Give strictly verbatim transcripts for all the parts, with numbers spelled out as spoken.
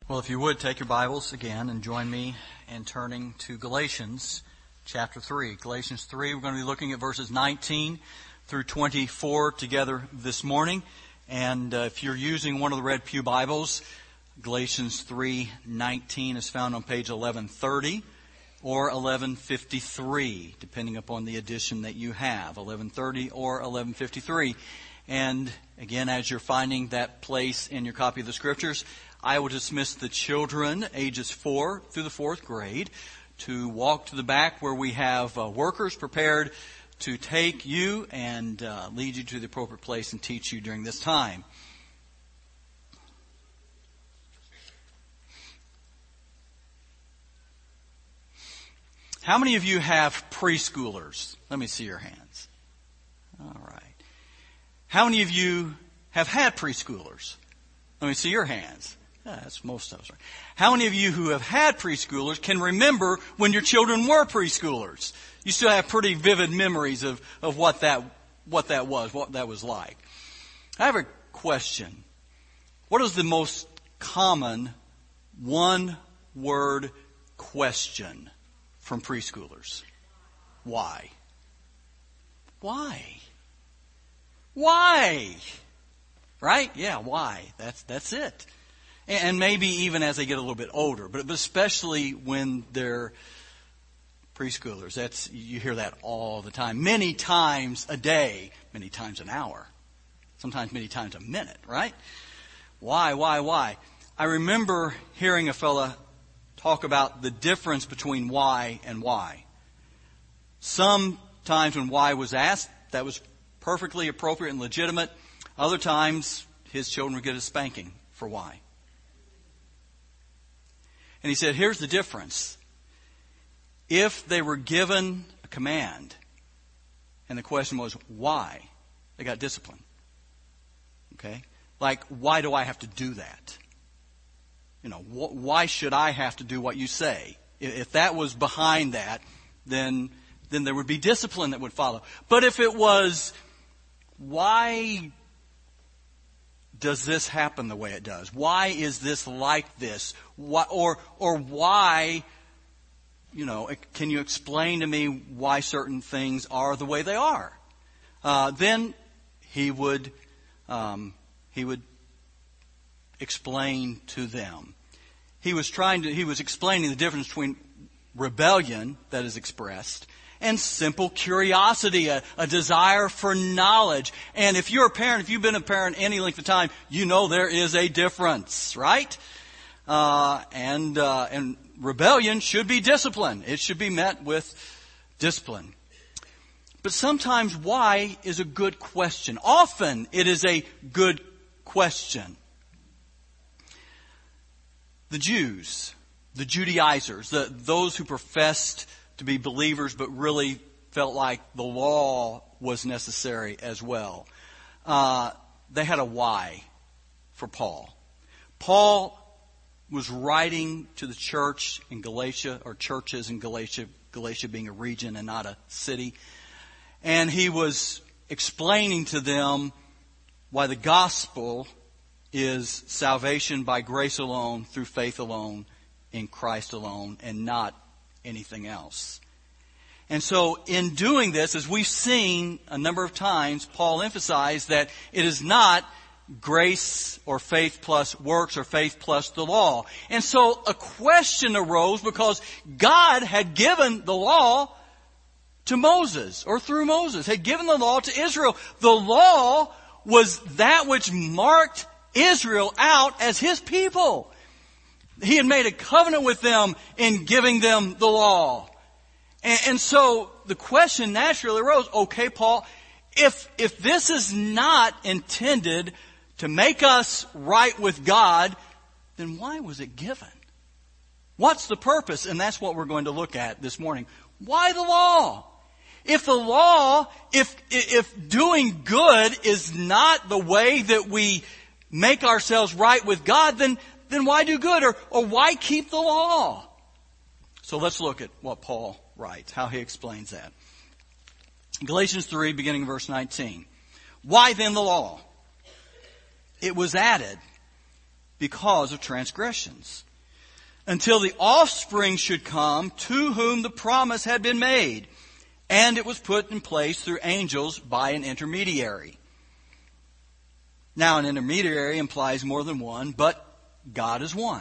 Well, if you would, take your Bibles again and join me in turning to Galatians chapter three. Galatians three, we're going to be looking at verses nineteen through twenty-four together this morning. And uh, if you're using one of the Red Pew Bibles, Galatians three nineteen is found on page eleven thirty or eleven fifty-three, depending upon the edition that you have, eleven thirty or eleven fifty-three. And again, as you're finding that place in your copy of the Scriptures, I will dismiss the children ages four through the fourth grade to walk to the back where we have uh, workers prepared to take you and uh, lead you to the appropriate place and teach you during this time. How many of you have preschoolers? Let me see your hands. All right. How many of you have had preschoolers? Let me see your hands. Yeah, that's most of us. Right? How many of you who have had preschoolers can remember when your children were preschoolers? You still have pretty vivid memories of, of what that what that was, what that was like. I have a question. What is the most common one-word question from preschoolers? Why? Why? Why? Right? Yeah, why? That's that's it. And maybe even as they get a little bit older, but especially when they're preschoolers. That's you hear that all the time. Many times a day, many times an hour, sometimes many times a minute, right? Why, why, why? I remember hearing a fella talk about the difference between why and why. Sometimes when why was asked, that was perfectly appropriate and legitimate. Other times, his children would get a spanking for why. And he said, here's the difference. If they were given a command, and the question was, why? They got discipline. Okay? Like, why do I have to do that? You know, wh- why should I have to do what you say? If that was behind that, then, then there would be discipline that would follow. But if it was, why does this happen the way it does? Why is this like this? Why, or or why, you know, can you explain to me why certain things are the way they are? Uh, then he would um, he would explain to them. He was trying to he was explaining the difference between rebellion that is expressed and simple curiosity, a, a desire for knowledge. And if you're a parent, if you've been a parent any length of time, you know there is a difference, right? Uh, and uh, and rebellion should be discipline. It should be met with discipline. But sometimes why is a good question. Often it is a good question. The Jews, the Judaizers, the, those who professed to be believers, but really felt like the law was necessary as well. Uh, they had a why for Paul. Paul was writing to the church in Galatia, or churches in Galatia, Galatia being a region and not a city. And he was explaining to them why the gospel is salvation by grace alone, through faith alone, in Christ alone, and not anything else. And so in doing this, as we've seen a number of times, Paul emphasized that it is not grace or faith plus works or faith plus the law. And so a question arose because God had given the law to Moses, or through Moses, had given the law to Israel. The law was that which marked Israel out as his people. He had made a covenant with them in giving them the law. And, and so the question naturally arose, okay, Paul, if, if this is not intended to make us right with God, then why was it given? What's the purpose? And that's what we're going to look at this morning. Why the law? If the law, if, if doing good is not the way that we make ourselves right with God, then then why do good? Or, or why keep the law? So let's look at what Paul writes, how he explains that. Galatians three, beginning verse nineteen. Why then the law? It was added because of transgressions, until the offspring should come to whom the promise had been made, and it was put in place through angels by an intermediary. Now, an intermediary implies more than one, but God is one.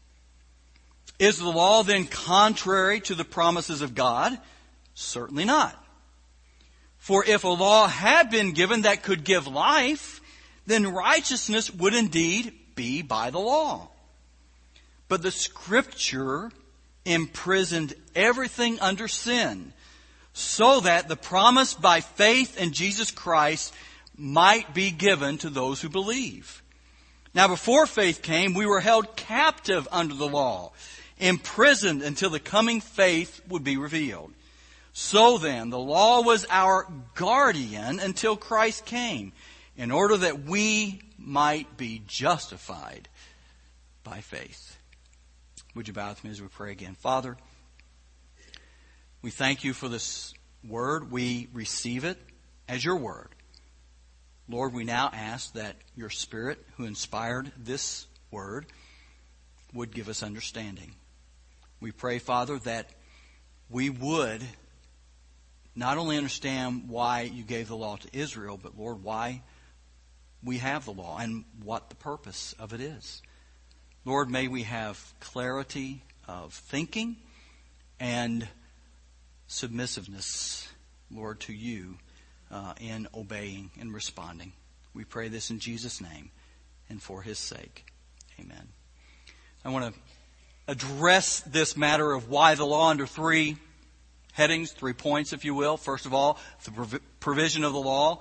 Is the law then contrary to the promises of God? Certainly not. For if a law had been given that could give life, then righteousness would indeed be by the law. But the Scripture imprisoned everything under sin, so that the promise by faith in Jesus Christ might be given to those who believe. Now before faith came, we were held captive under the law, imprisoned until the coming faith would be revealed. So then, the law was our guardian until Christ came, in order that we might be justified by faith. Would you bow with me as we pray again? Father, we thank you for this word. We receive it as your word. Lord, we now ask that your Spirit, who inspired this word, would give us understanding. We pray, Father, that we would not only understand why you gave the law to Israel, but, Lord, why we have the law and what the purpose of it is. Lord, may we have clarity of thinking and submissiveness, Lord, to you uh, in obeying and responding. We pray this in Jesus' name and for his sake. Amen. I want to address this matter of why the law under three headings, three points, if you will. First of all, the prov- provision of the law.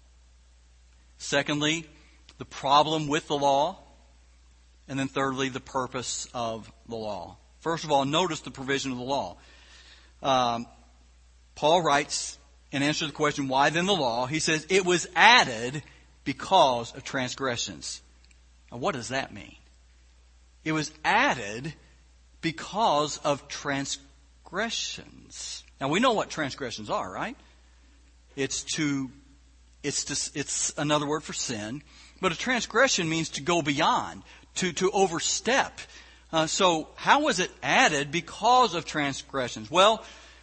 Secondly, the problem with the law. And then thirdly, the purpose of the law. First of all, notice the provision of the law. Um, Paul writes, in answer to the question, why then the law? He says, it was added because of transgressions. Now, what does that mean? It was added because of transgressions. Transgressions. Now we know what transgressions are, right? It's to, it's to, it's another word for sin. But a transgression means to go beyond, to to overstep. Uh, so how was it added because of transgressions? Well,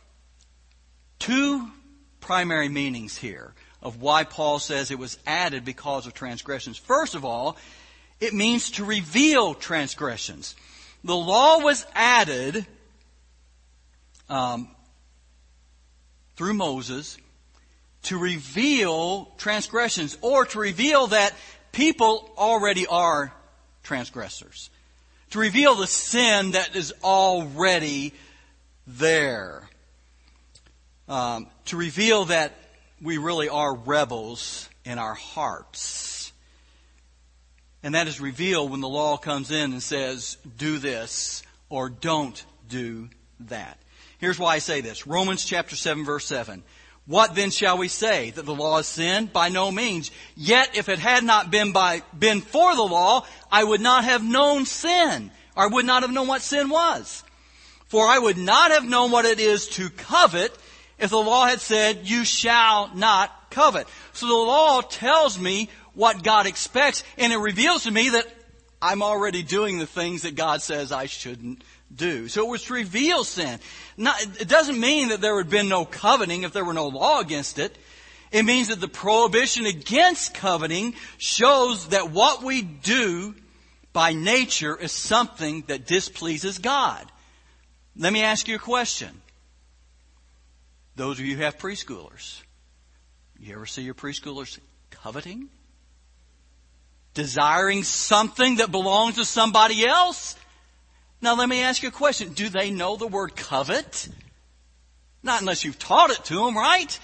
two primary meanings here of why Paul says it was added because of transgressions. First of all, it means to reveal transgressions. The law was added Um, through Moses to reveal transgressions, or to reveal that people already are transgressors. To reveal the sin that is already there. Um, to reveal that we really are rebels in our hearts. And that is revealed when the law comes in and says, do this or don't do that. Here's why I say this. Romans chapter seven, verse seven. What then shall we say? That the law is sin? By no means. Yet if it had not been by been for the law, I would not have known sin, or I would not have known what sin was. For I would not have known what it is to covet if the law had said, you shall not covet. So the law tells me what God expects, and it reveals to me that I'm already doing the things that God says I shouldn't do. So it was to reveal sin. Not, it doesn't mean that there would have been no coveting if there were no law against it. It means that the prohibition against coveting shows that what we do by nature is something that displeases God. Let me ask you a question. Those of you who have preschoolers, you ever see your preschoolers coveting? Desiring something that belongs to somebody else? Now let me ask you a question. Do they know the word covet? Not unless you've taught it to them, right?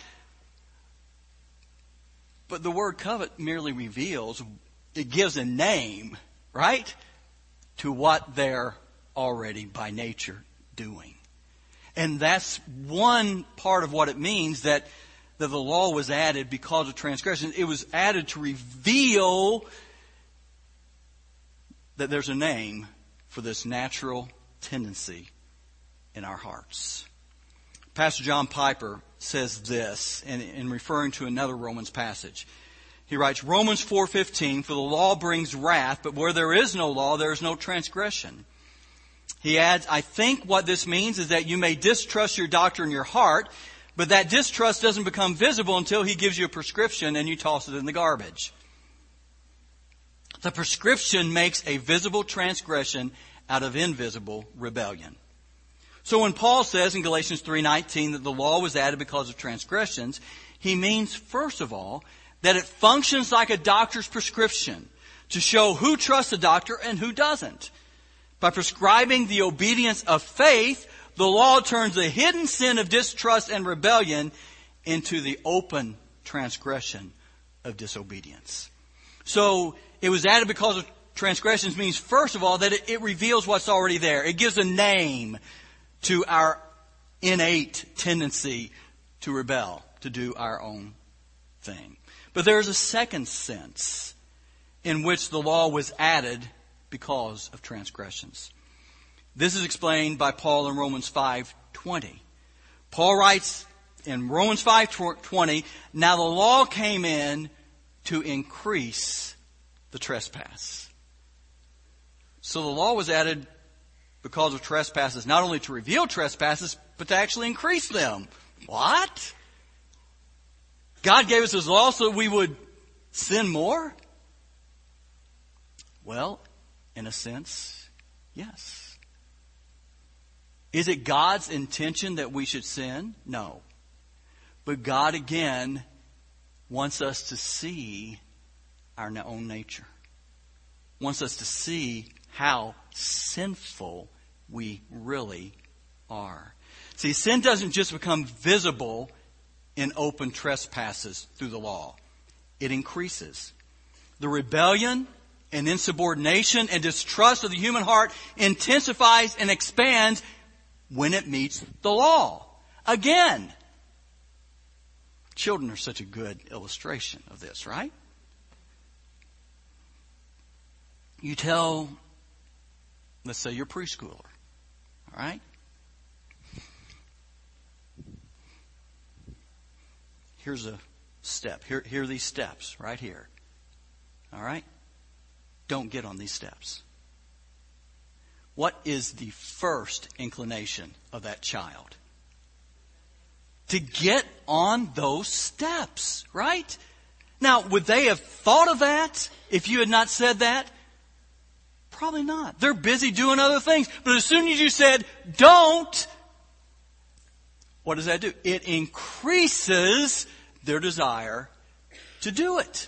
But the word covet merely reveals, it gives a name, right, to what they're already by nature doing. And that's one part of what it means that, that the law was added because of transgression. It was added to reveal that there's a name for this natural tendency in our hearts. Pastor John Piper says this in, in referring to another Romans passage. He writes, Romans four fifteen, for the law brings wrath, but where there is no law, there is no transgression. He adds, I think what this means is that you may distrust your doctor in your heart, but that distrust doesn't become visible until he gives you a prescription and you toss it in the garbage. The prescription makes a visible transgression out of invisible rebellion. So when Paul says in Galatians three nineteen that the law was added because of transgressions, he means, first of all, that it functions like a doctor's prescription to show who trusts the doctor and who doesn't. By prescribing the obedience of faith, the law turns the hidden sin of distrust and rebellion into the open transgression of disobedience. So it was added because of transgressions means, first of all, that it, it reveals what's already there. It gives a name to our innate tendency to rebel, to do our own thing. But there's a second sense in which the law was added because of transgressions. This is explained by Paul in Romans five twenty. Paul writes in Romans five twenty, now the law came in to increase the trespass. So the law was added because of trespasses, not only to reveal trespasses, but to actually increase them. What? God gave us His law so that we would sin more? Well, in a sense, yes. Is it God's intention that we should sin? No. But God, again, wants us to see our own nature. Wants us to see how sinful we really are. See, sin doesn't just become visible in open trespasses through the law. It increases. The rebellion and insubordination and distrust of the human heart intensifies and expands when it meets the law. Again, children are such a good illustration of this, right? You tell, let's say you're a preschooler, all right? Here's a step. Here, here are these steps right here. All right? Don't get on these steps. What is the first inclination of that child? To get on those steps, right? Now, would they have thought of that if you had not said that? Probably not. They're busy doing other things. But as soon as you said, don't, what does that do? It increases their desire to do it.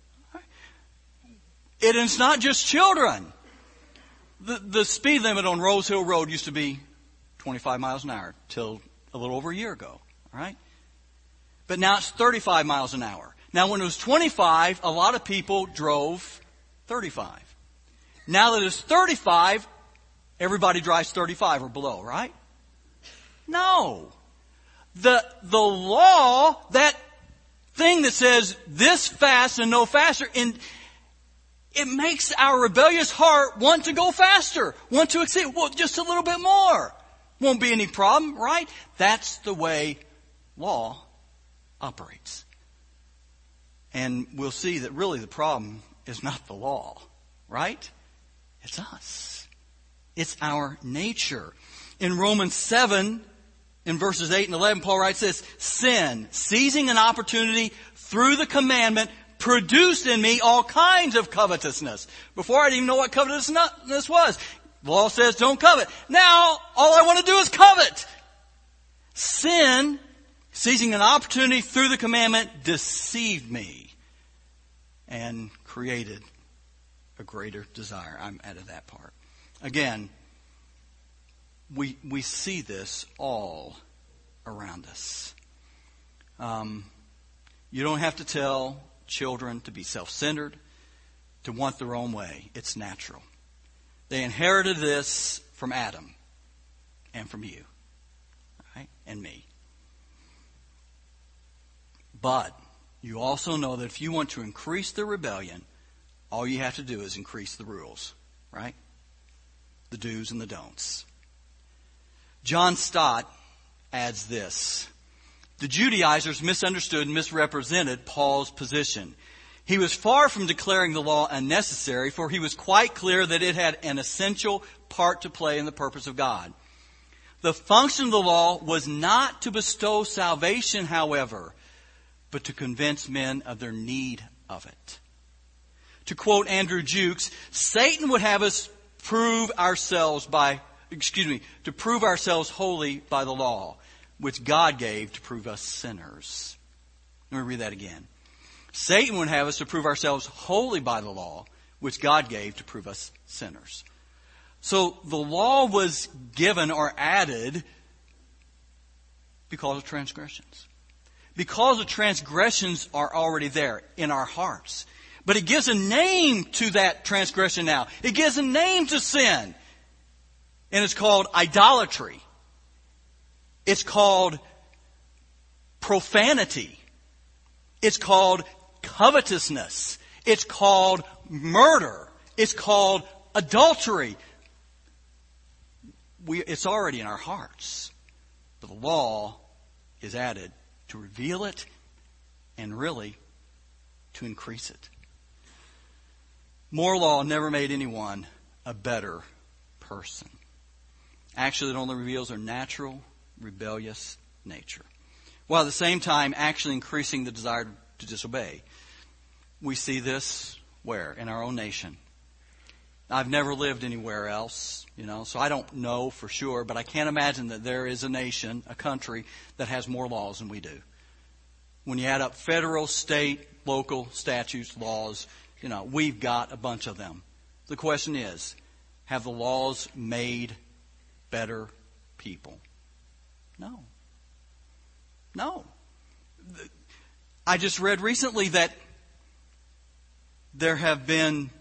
It is not just children. The, the speed limit on Rose Hill Road used to be twenty-five miles an hour till a little over a year ago. All right? But now it's thirty-five miles an hour. Now when it was twenty-five, a lot of people drove thirty-five. Now that it's thirty-five, everybody drives thirty-five or below, right? No. The, the law, that thing that says this fast and no faster, and it makes our rebellious heart want to go faster, want to exceed, well, just a little bit more. Won't be any problem, right? That's the way law operates. And we'll see that really the problem is not the law, right? It's us. It's our nature. In Romans seven, in verses eight and eleven, Paul writes this, sin, seizing an opportunity through the commandment, produced in me all kinds of covetousness. Before I didn't even know what covetousness was. The law says don't covet. Now, all I want to do is covet. Sin, seizing an opportunity through the commandment, deceived me and created a greater desire. I'm out of that part. Again, we we see this all around us. Um, you don't have to tell children to be self-centered, to want their own way. It's natural. They inherited this from Adam and from you, right? And me. But you also know that if you want to increase the rebellion, all you have to do is increase the rules, right? The do's and the don'ts. John Stott adds this. The Judaizers misunderstood and misrepresented Paul's position. He was far from declaring the law unnecessary, for he was quite clear that it had an essential part to play in the purpose of God. The function of the law was not to bestow salvation, however, but to convince men of their need of it. To quote Andrew Jukes, Satan would have us prove ourselves by, excuse me, to prove ourselves holy by the law, which God gave to prove us sinners. Let me read that again. Satan would have us to prove ourselves holy by the law, which God gave to prove us sinners. So the law was given or added because of transgressions. Because the transgressions are already there in our hearts. But it gives a name to that transgression now. It gives a name to sin. And it's called idolatry. It's called profanity. It's called covetousness. It's called murder. It's called adultery. We, it's already in our hearts. But the law is added to reveal it and really to increase it. More law never made anyone a better person. Actually, it only reveals their natural, rebellious nature, while at the same time actually increasing the desire to disobey. We see this where? In our own nation. I've never lived anywhere else, you know, so I don't know for sure, but I can't imagine that there is a nation, a country, that has more laws than we do. When you add up federal, state, local statutes, laws, you know, we've got a bunch of them. The question is, have the laws made better people? No. No. I just read recently that there have been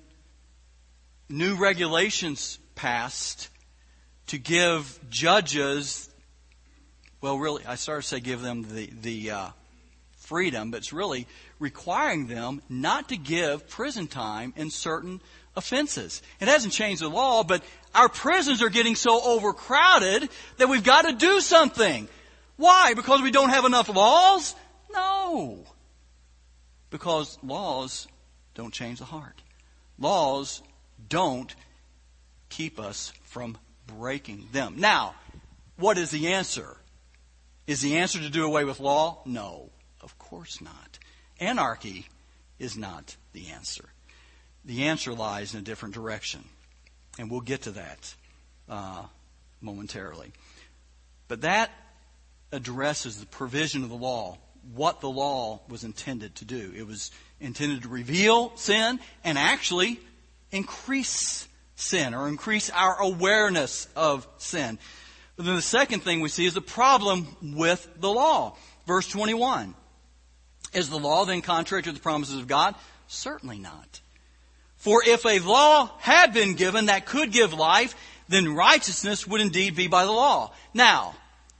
new regulations passed to give judges, well, really, I started to say give them the, the uh, freedom, but it's really requiring them not to give prison time in certain offenses. It hasn't changed the law, but our prisons are getting so overcrowded that we've got to do something. Why? Because we don't have enough laws? No. Because laws don't change the heart. Laws don't keep us from breaking them. Now, what is the answer? Is the answer to do away with law? No, of course not. Anarchy is not the answer. The answer lies in a different direction. And we'll get to that uh, momentarily. But that addresses the provision of the law, what the law was intended to do. It was intended to reveal sin and actually increase sin or increase our awareness of sin. But then the second thing we see is the problem with the law. Verse twenty-one. Is the law then contrary to the promises of God? Certainly not. For if a law had been given that could give life, then righteousness would indeed be by the law. Now,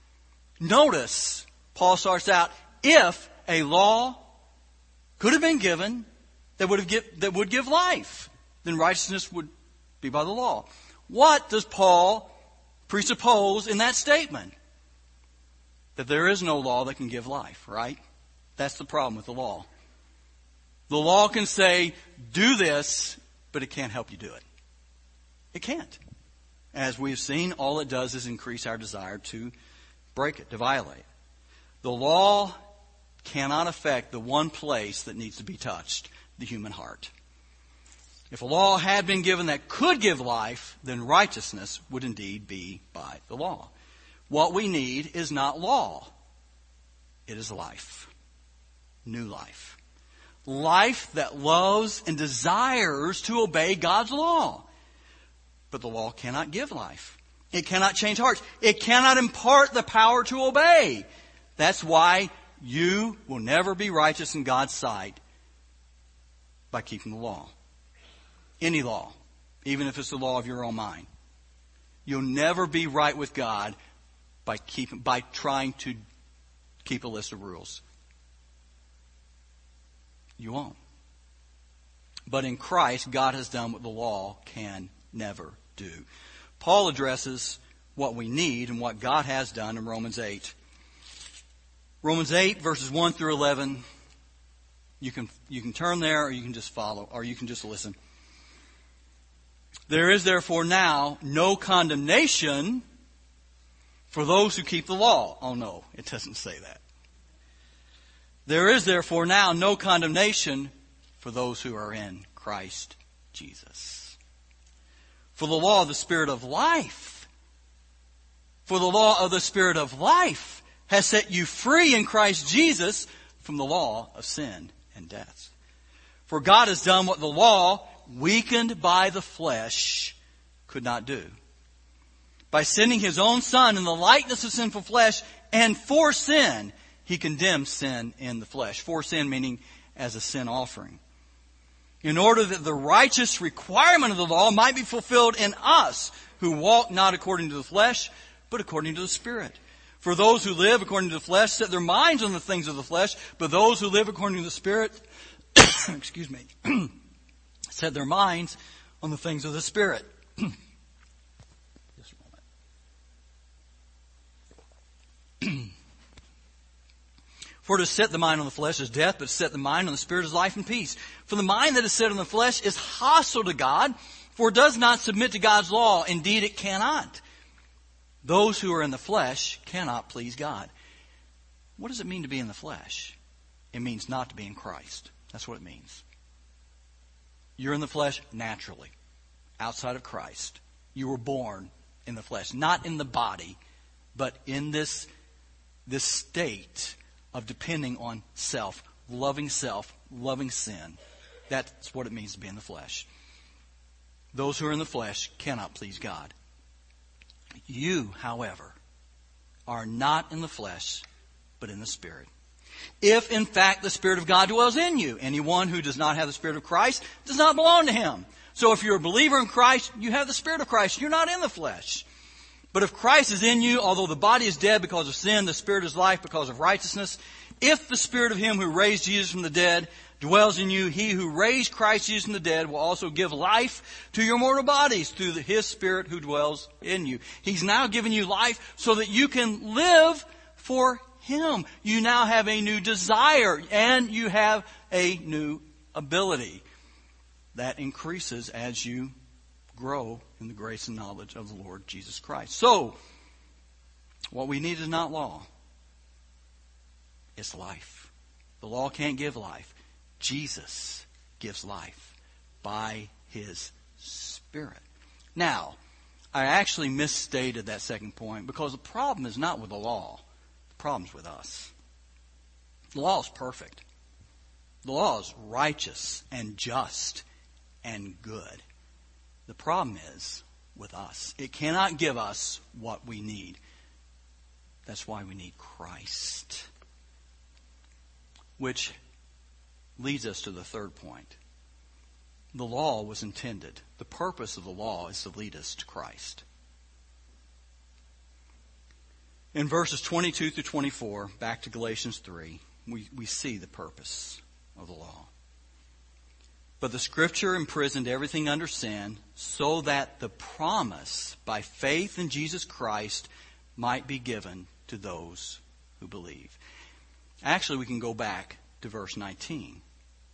notice, Paul starts out, if a law could have been given that would have give, that would give life, then righteousness would be by the law. What does Paul presuppose in that statement? That there is no law that can give life, right? That's the problem with the law. The law can say, do this, but it can't help you do it. It can't. As we've seen, all it does is increase our desire to break it, to violate. The law cannot affect the one place that needs to be touched, the human heart. If a law had been given that could give life, then righteousness would indeed be by the law. What we need is not law. It is life. New life. Life that loves and desires to obey God's law. But the law cannot give life. It cannot change hearts. It cannot impart the power to obey. That's why you will never be righteous in God's sight by keeping the law. Any law, even if it's the law of your own mind. You'll never be right with God by keeping, by trying to keep a list of rules. You won't. But in Christ, God has done what the law can never do. Paul addresses what we need and what God has done in Romans eight. Romans eight, verses one through eleven. You can, you can turn there, or you can just follow, or you can just listen. There is therefore now no condemnation for those who keep the law. Oh no, it doesn't say that. There is therefore now no condemnation for those who are in Christ Jesus. For the law of the Spirit of life, for the law of the Spirit of life has set you free in Christ Jesus from the law of sin and death. For God has done what the law, weakened by the flesh, could not do. By sending His own Son in the likeness of sinful flesh, and for sin, He condemned sin in the flesh. For sin meaning as a sin offering. In order that the righteous requirement of the law might be fulfilled in us, who walk not according to the flesh, but according to the Spirit. For those who live according to the flesh set their minds on the things of the flesh, but those who live according to the Spirit, excuse me, set their minds on the things of the Spirit. Just a moment. For to set the mind on the flesh is death, but to set the mind on the Spirit is life and peace. For the mind that is set on the flesh is hostile to God, for it does not submit to God's law. Indeed, it cannot. Those who are in the flesh cannot please God. What does it mean to be in the flesh? It means not to be in Christ. That's what it means. You're in the flesh naturally, outside of Christ. You were born in the flesh, not in the body, but in this, this state of depending on self, loving self, loving sin. That's what it means to be in the flesh. Those who are in the flesh cannot please God. You, however, are not in the flesh, but in the Spirit. If, in fact, the Spirit of God dwells in you, anyone who does not have the Spirit of Christ does not belong to Him. So if you're a believer in Christ, you have the Spirit of Christ. You're not in the flesh. But if Christ is in you, although the body is dead because of sin, the Spirit is life because of righteousness. If the Spirit of Him who raised Jesus from the dead dwells in you, He who raised Christ Jesus from the dead will also give life to your mortal bodies through His Spirit who dwells in you. He's now given you life so that you can live for Him. You now have a new desire and you have a new ability that increases as you grow in the grace and knowledge of the Lord Jesus Christ. So, what we need is not law. It's life. The law can't give life. Jesus gives life by His Spirit. Now, I actually misstated that second point because the problem is not with the law. The problem's with us. The law is perfect. The law is righteous and just and good. The problem is with us. It cannot give us what we need. That's why we need Christ. Which leads us to the third point. The law was intended. The purpose of the law is to lead us to Christ. In verses twenty-two through twenty-four, back to Galatians three, we, we see the purpose of the law. But the Scripture imprisoned everything under sin so that the promise by faith in Jesus Christ might be given to those who believe. Actually, we can go back to verse nineteen,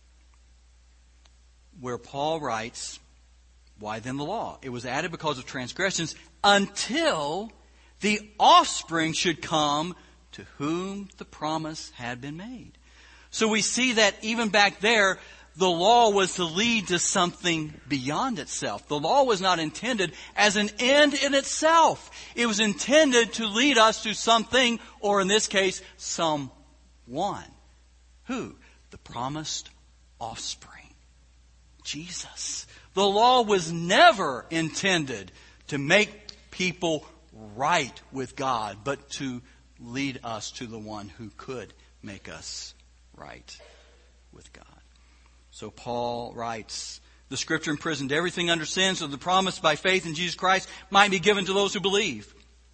where Paul writes, why then the law? It was added because of transgressions until the offspring should come to whom the promise had been made. So we see that even back there, the law was to lead to something beyond itself. The law was not intended as an end in itself. It was intended to lead us to something, or in this case, someone. Who? The promised offspring. Jesus. The law was never intended to make people right with God, but to lead us to the one who could make us right with God. So Paul writes, the Scripture imprisoned everything under sin so the promise by faith in Jesus Christ might be given to those who believe.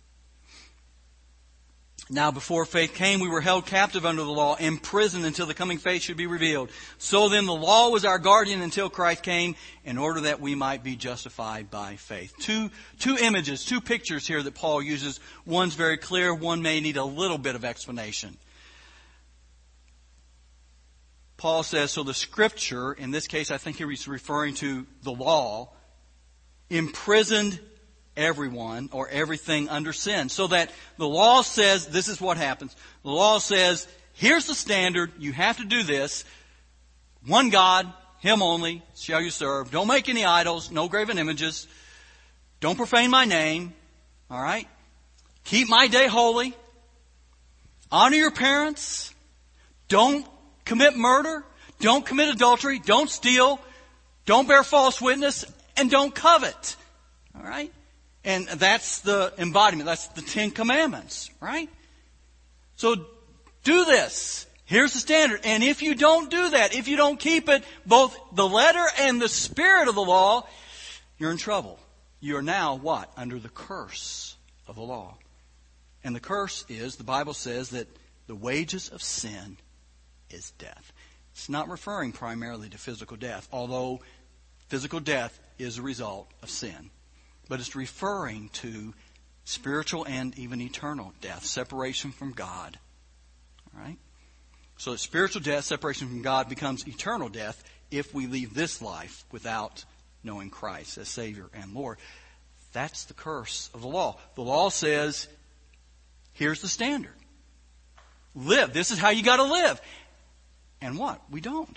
Now before faith came, we were held captive under the law, imprisoned until the coming faith should be revealed. So then the law was our guardian until Christ came, in order that we might be justified by faith. Two, two images, two pictures here that Paul uses. One's very clear, one may need a little bit of explanation. Paul says, so the Scripture, in this case I think he was referring to the law, imprisoned everyone or everything under sin. So that the law says, this is what happens. The law says, here's the standard, you have to do this. One God, Him only, shall you serve. Don't make any idols, no graven images. Don't profane my name. All right? Keep my day holy. Honor your parents. Don't commit murder. Don't commit adultery. Don't steal. Don't bear false witness. And don't covet. All right? And that's the embodiment. That's the Ten Commandments. Right? So do this. Here's the standard. And if you don't do that, if you don't keep it, both the letter and the spirit of the law, you're in trouble. You're now what? Under the curse of the law. And the curse is, the Bible says that the wages of sin is death. It's not referring primarily to physical death, although physical death is a result of sin. But it's referring to spiritual and even eternal death, separation from God. All right? So spiritual death, separation from God, becomes eternal death if we leave this life without knowing Christ as Savior and Lord. That's the curse of the law. The law says, here's the standard. Live. This is how you got to live. And what? We don't.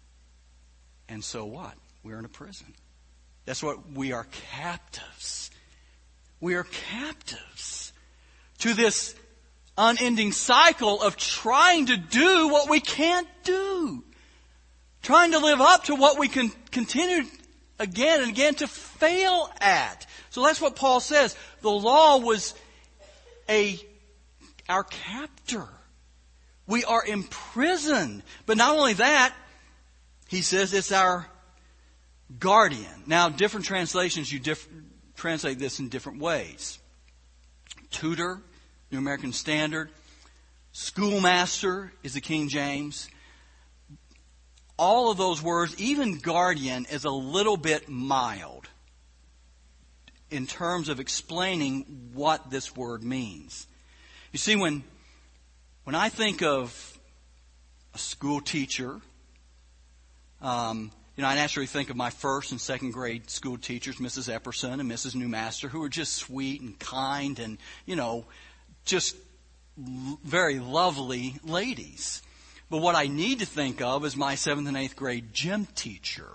And so what? We're in a prison. That's what we are, captives. We are captives to this unending cycle of trying to do what we can't do. Trying to live up to what we can continue again and again to fail at. So that's what Paul says. The law was a our captor. We are imprisoned. But not only that, he says it's our guardian. Now, different translations, you diff- translate this in different ways. Tutor, New American Standard. Schoolmaster is the King James. All of those words, even guardian, is a little bit mild in terms of explaining what this word means. You see, when when I think of a school teacher, um, you know, I naturally think of my first and second grade school teachers, Missus Epperson and Missus Newmaster, who were just sweet and kind and, you know, just l- very lovely ladies. But what I need to think of is my seventh and eighth grade gym teacher,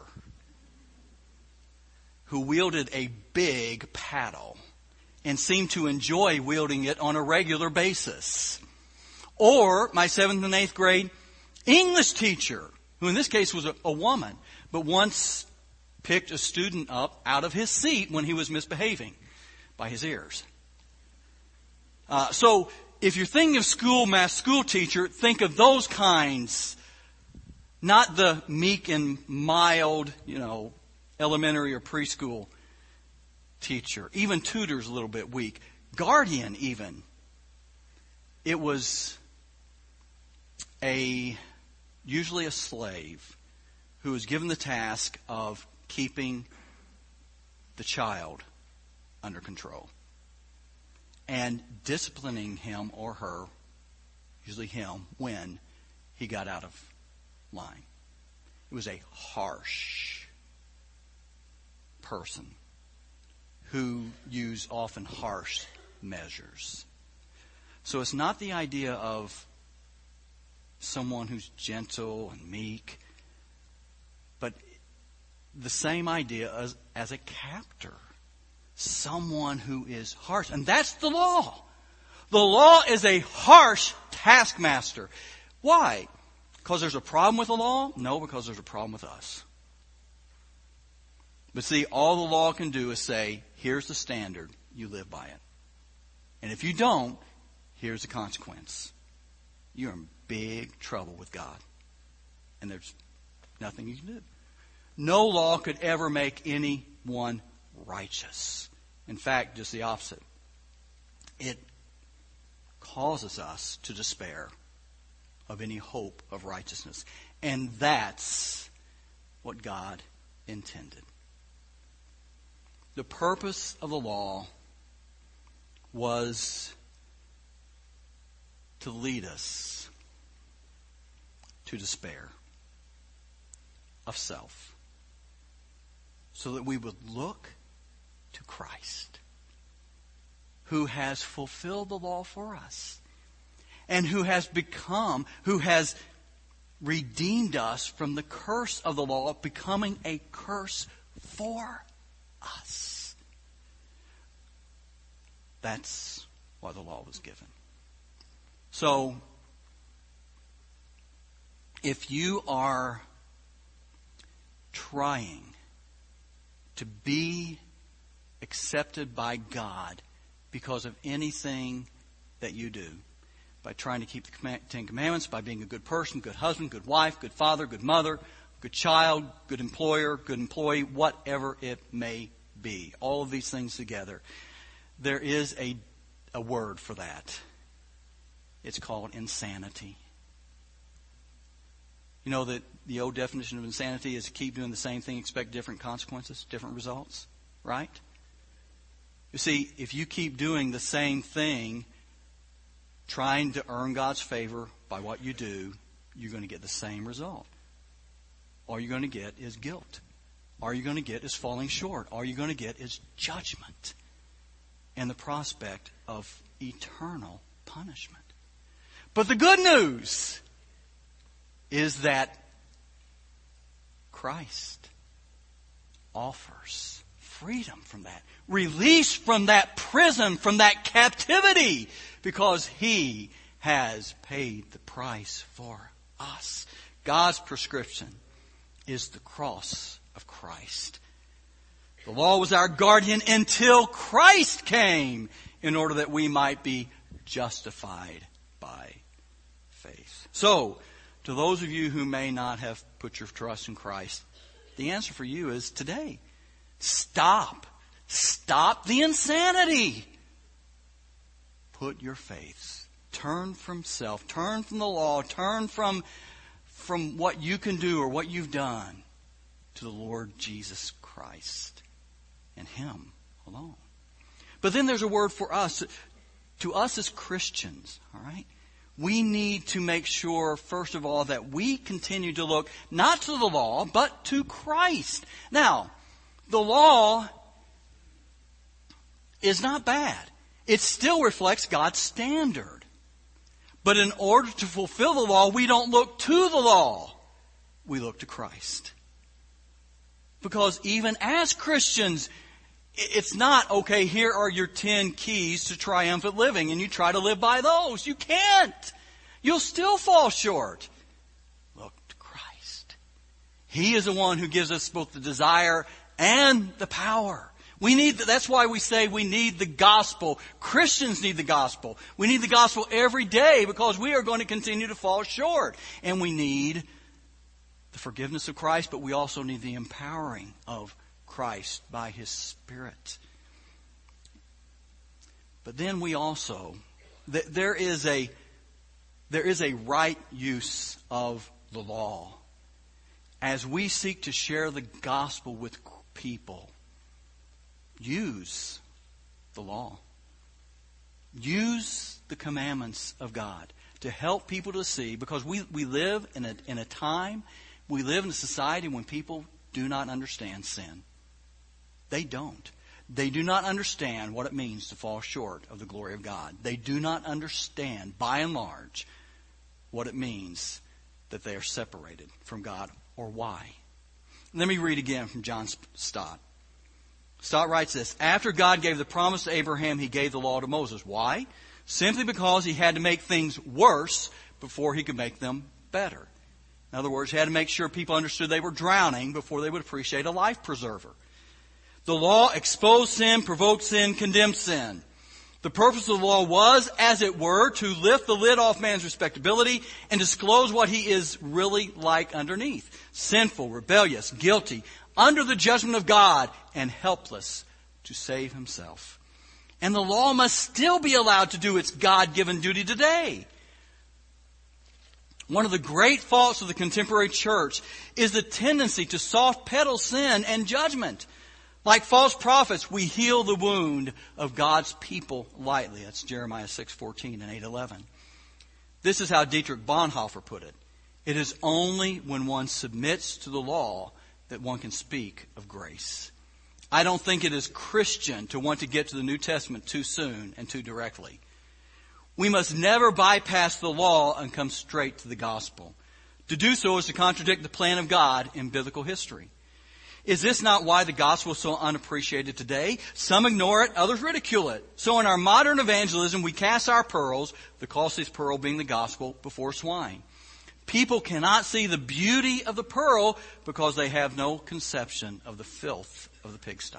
who wielded a big paddle and seemed to enjoy wielding it on a regular basis. Or my seventh and eighth grade English teacher, who in this case was a, a woman, but once picked a student up out of his seat when he was misbehaving by his ears. Uh, so if you're thinking of school math, school teacher, think of those kinds, not the meek and mild, you know, elementary or preschool teacher. Even tutor's a little bit weak. Guardian even. It was a, usually a slave who was given the task of keeping the child under control and disciplining him or her, usually him, when he got out of line. It was a harsh person who used often harsh measures. So it's not the idea of someone who's gentle and meek, but the same idea as, as a captor. Someone who is harsh. And that's the law. The law is a harsh taskmaster. Why? Because there's a problem with the law? No, because there's a problem with us. But see, all the law can do is say, here's the standard, you live by it. And if you don't, here's the consequence. You're in big trouble with God. And there's nothing you can do. No law could ever make anyone righteous. In fact, just the opposite. It causes us to despair of any hope of righteousness. And that's what God intended. The purpose of the law was to lead us to despair. of self, so that we would look to Christ, who has fulfilled the law for us, and who has become, who has redeemed us from the curse of the law, becoming a curse for us. That's why the law was given. So, if you are trying to be accepted by God because of anything that you do, by trying to keep the Ten Commandments, by being a good person, good husband, good wife, good father, good mother, good child, good employer, good employee, whatever it may be, all of these things together, there is a, a word for that. It's called insanity. You know that the old definition of insanity is keep doing the same thing, expect different consequences, different results, right? You see, if you keep doing the same thing, trying to earn God's favor by what you do, you're going to get the same result. All you're going to get is guilt. All you're going to get is falling short. All you're going to get is judgment and the prospect of eternal punishment. But the good news is that Christ offers freedom from that, release from that prison, from that captivity, because He has paid the price for us. God's prescription is the cross of Christ. The law was our guardian until Christ came in order that we might be justified by faith. So, to those of you who may not have put your trust in Christ, the answer for you is today. Stop. Stop the insanity. Put your faith. Turn from self. Turn from the law. Turn from, from what you can do or what you've done to the Lord Jesus Christ and Him alone. But then there's a word for us. To us as Christians, all right? We need to make sure, first of all, that we continue to look not to the law, but to Christ. Now, the law is not bad. It still reflects God's standard. But in order to fulfill the law, we don't look to the law. We look to Christ. Because even as Christians, it's not, okay, here are your ten keys to triumphant living, and you try to live by those. You can't. You'll still fall short. Look to Christ. He is the one who gives us both the desire and the power. We need, that's why we say we need the gospel. Christians need the gospel. We need the gospel every day because we are going to continue to fall short. And we need the forgiveness of Christ, but we also need the empowering of Christ by His Spirit. But then we also, there is a, there is a right use of the law. As we seek to share the gospel with people, use the law. Use the commandments of God to help people to see, because we, we live in a, in a time, we live in a society when people do not understand sin. They don't. They do not understand what it means to fall short of the glory of God. They do not understand, by and large, what it means that they are separated from God or why. Let me read again from John Stott. Stott writes this: after God gave the promise to Abraham, He gave the law to Moses. Why? Simply because He had to make things worse before He could make them better. In other words, He had to make sure people understood they were drowning before they would appreciate a life preserver. The law exposed sin, provoked sin, condemned sin. The purpose of the law was, as it were, to lift the lid off man's respectability and disclose what he is really like underneath. Sinful, rebellious, guilty, under the judgment of God, and helpless to save himself. And the law must still be allowed to do its God-given duty today. One of the great faults of the contemporary church is the tendency to soft-pedal sin and judgment. Like false prophets, we heal the wound of God's people lightly. That's Jeremiah six fourteen and eight eleven. This is how Dietrich Bonhoeffer put it. It is only when one submits to the law that one can speak of grace. I don't think it is Christian to want to get to the New Testament too soon and too directly. We must never bypass the law and come straight to the gospel. To do so is to contradict the plan of God in biblical history. Is this not why the gospel is so unappreciated today? Some ignore it, others ridicule it. So in our modern evangelism, we cast our pearls, the costliest pearl being the gospel, before swine. People cannot see the beauty of the pearl because they have no conception of the filth of the pigsty.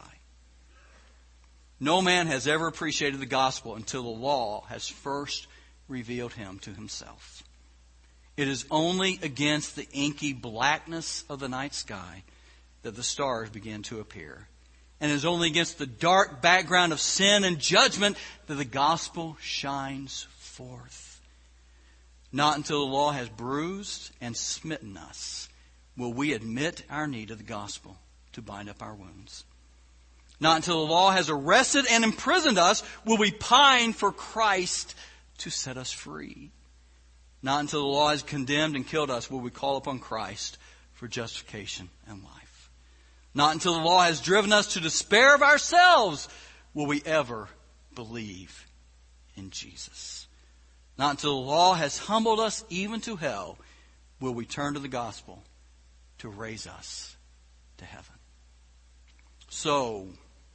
No man has ever appreciated the gospel until the law has first revealed him to himself. It is only against the inky blackness of the night sky that the stars begin to appear. And it is only against the dark background of sin and judgment that the gospel shines forth. Not until the law has bruised and smitten us will we admit our need of the gospel to bind up our wounds. Not until the law has arrested and imprisoned us will we pine for Christ to set us free. Not until the law has condemned and killed us will we call upon Christ for justification and life. Not until the law has driven us to despair of ourselves will we ever believe in Jesus. Not until the law has humbled us even to hell will we turn to the gospel to raise us to heaven. So,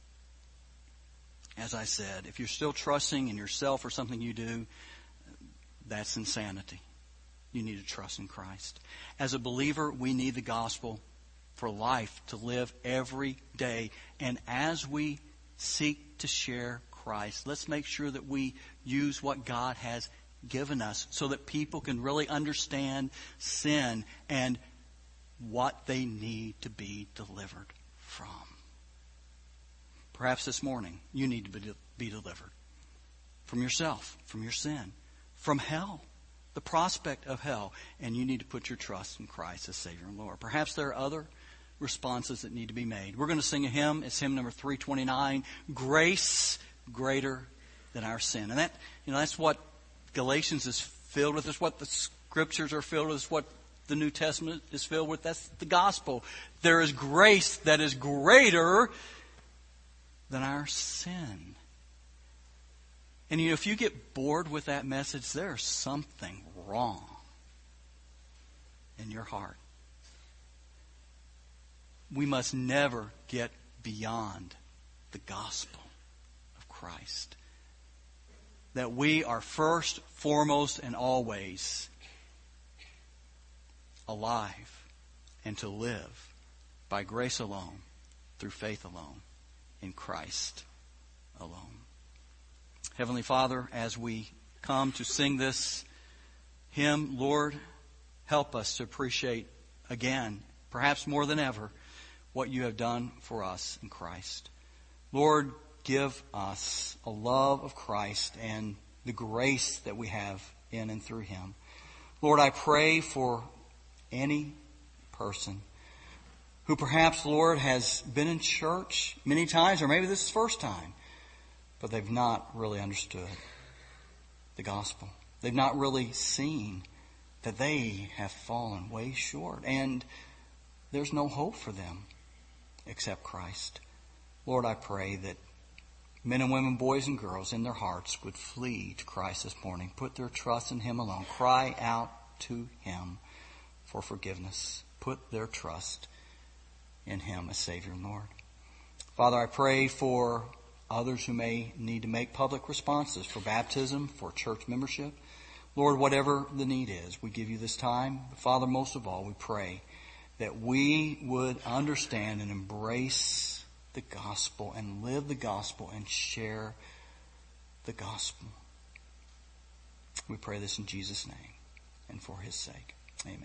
as I said, if you're still trusting in yourself or something you do, that's insanity. You need to trust in Christ. As a believer, we need the gospel for life to live every day. And as we seek to share Christ, let's make sure that we use what God has given us so that people can really understand sin and what they need to be delivered from. Perhaps this morning you need to be, be delivered from yourself, from your sin, from hell, the prospect of hell, and you need to put your trust in Christ as Savior and Lord. Perhaps there are other responses that need to be made. We're going to sing a hymn. It's hymn number three twenty-nine, Grace Greater Than Our Sin. And that, you know, that's what Galatians is filled with. It's what the Scriptures are filled with. It's what the New Testament is filled with. That's the gospel. There is grace that is greater than our sin. And you know, if you get bored with that message, there's something wrong in your heart. We must never get beyond the gospel of Christ. That we are first, foremost, and always alive and to live by grace alone, through faith alone, in Christ alone. Heavenly Father, as we come to sing this hymn, Lord, help us to appreciate again, perhaps more than ever, what you have done for us in Christ. Lord, give us a love of Christ and the grace that we have in and through Him. Lord, I pray for any person who perhaps, Lord, has been in church many times, or maybe this is the first time, but they've not really understood the gospel. They've not really seen that they have fallen way short, and there's no hope for them except Christ. Lord, I pray that men and women, boys and girls, in their hearts would flee to Christ this morning, put their trust in Him alone, cry out to Him for forgiveness, put their trust in Him as Savior and Lord. Father, I pray for others who may need to make public responses for baptism, for church membership. Lord, whatever the need is, we give you this time. Father, most of all, we pray that we would understand and embrace the gospel and live the gospel and share the gospel. We pray this in Jesus' name and for His sake.